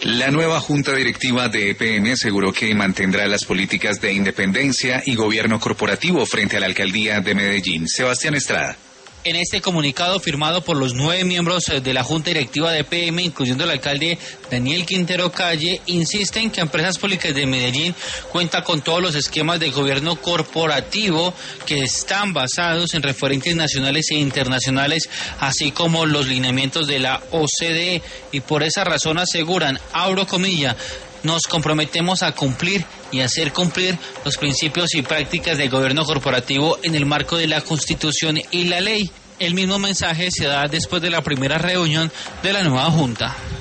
La nueva junta directiva de EPM aseguró que mantendrá las políticas de independencia y gobierno corporativo frente a la alcaldía de Medellín. Sebastián Estrada. En este comunicado firmado por los 9 miembros de la Junta Directiva de EPM, incluyendo el alcalde Daniel Quintero Calle, insisten que Empresas Públicas de Medellín cuenta con todos los esquemas de gobierno corporativo que están basados en referentes nacionales e internacionales, así como los lineamientos de la OCDE, y por esa razón aseguran, abro comilla, nos comprometemos a cumplir y hacer cumplir los principios y prácticas del gobierno corporativo en el marco de la Constitución y la ley. El mismo mensaje se da después de la primera reunión de la nueva Junta.